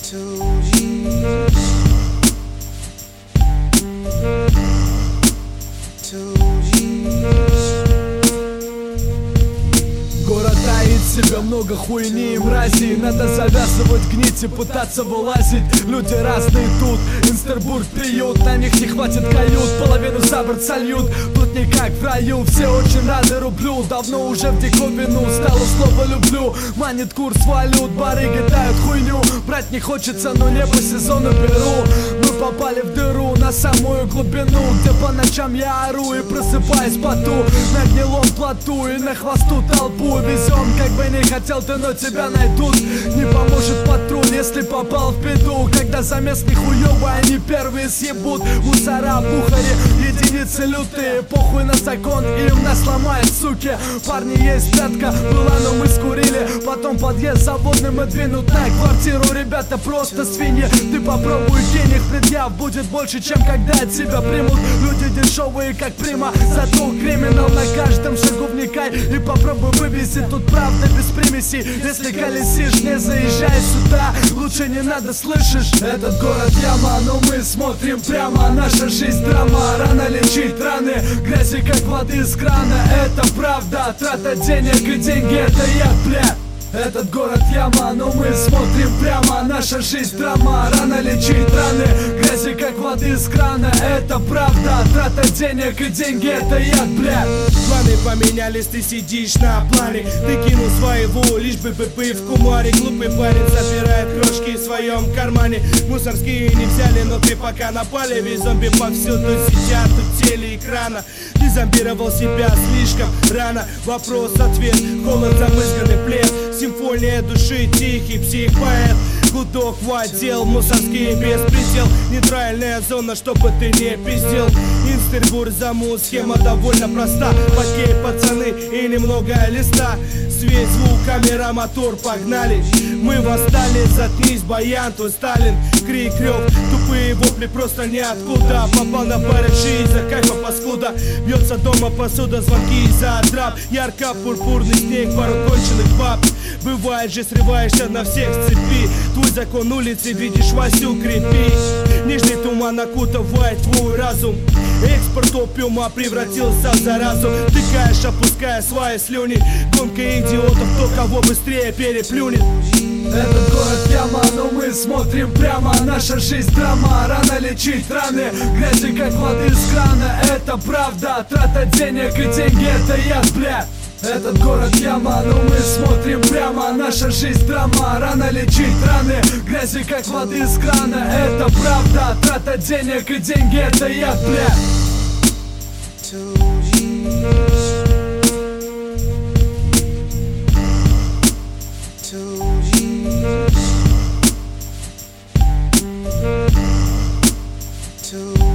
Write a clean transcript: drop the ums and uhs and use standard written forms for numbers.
to Jesus, to Jesus. Город таит в себе много хуйни и мразей. Надо завязывать гнить и пытаться вылазить. Люди разные тут, Инстербург приют. На них не хватит кают, половину за борт сольют. Тут не как в раю, все очень рады рублю. Давно уже в диковину стало слово люблю. Манит курс валют, барыги тают хуйню. Брать не хочется, но не по сезону беру. Мы попали в дыру на самую глубину, где по ночам я ору и просыпаюсь в поту. На гнилом плоту и на хвосту толпу. Везем, как бы не хотел ты, но тебя найдут. Не поможет патруль, если попал в беду. Когда замес нихуёвый, они первые съебут. Мусора, бухари, единицы лютые. Похуй на закон, им нас ломают, суки. Парни, есть пятка, была, но мы скурили. Потом подъезд заводным и двинут на квартиру. Ребята просто свиньи, ты попробуй кинь их. Предъяв будет больше, чем когда тебя примут. Люди дешевые, как прима. Зато криминал на каждом шагу вникай. И попробуй вывести, тут правда без примесей. Если колесишь, не заезжай сюда. Лучше не надо, слышишь? Этот город яма, но мы смотрим прямо. Наша жизнь драма, рано лечить раны. Грязи как воды из крана, это правда. Трата денег и деньги, это я, бля. Этот город яма, но мы смотрим прямо. Наша жизнь драма, рано лечить раны. Грязи как воды из крана, это правда. Трата денег и деньги, это яд, бля. Планы поменялись, ты сидишь на плане. Ты кинул своего, лишь бы в кумаре. Глупый парень собирает крошки в своем кармане. Мусорские не взяли, но ты пока напали. Ведь зомби повсюду сидят у телеэкрана. Ты зомбировал себя слишком рано. Вопрос-ответ, холод, замызганный плед. Симфония души, тихий псих-поэт. Гудок в отдел, мусорский беспредел. Нейтральная зона, чтобы ты не пиздел. Инстербург замут, схема довольно проста. Покей, пацаны и немного листа. Свет, звук, камера, мотор, погнали. Мы восстали, заткнись, баян, твой Сталин. Крик, рёв, тупые вопли просто ниоткуда. Попал на барыши из-за кайфа паскуда. Бьется дома посуда, звонки из-за драп. Ярко-пурпурный снег, пару конченых баб. Бывает же, срываешься на всех с цепи. Твой закон улицы, видишь, Васю, крепи. Нижний туман окутывает твой разум. Экспорт опиума превратился в заразу. Тыкаешь, опуская свои слюни. Гонка идиотов, кто кого быстрее переплюнет. Этот город яма, но мы смотрим прямо. Наша жизнь драма, рано лечить раны. Грязи как воды из крана, это правда. Трата денег и деньги, это яд, бля. Этот город яма, но мы смотрим прямо. Наша жизнь драма, рано лечить раны. Грязи как воды из крана, это правда. Трата денег и деньги, это яд, бля. To Jesus, to Jesus, to